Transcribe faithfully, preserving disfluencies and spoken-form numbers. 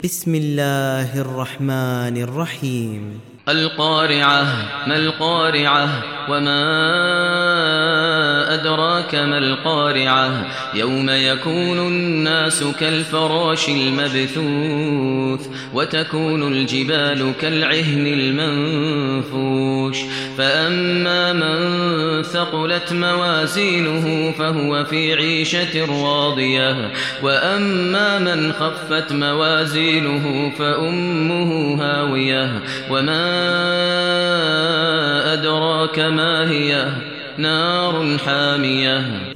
بسم الله الرحمن الرحيم. القارعة. ما القارعة؟ وما أدراك ما القارعة؟ يوم يكون الناس كالفراش المبثوث وتكون الجبال كالعهن المنفوش فأما من ثقلت موازينه فهو في عيشة راضية وأما من خفت موازينه فأمه هاوية وما أدراك ما هي نار حامية.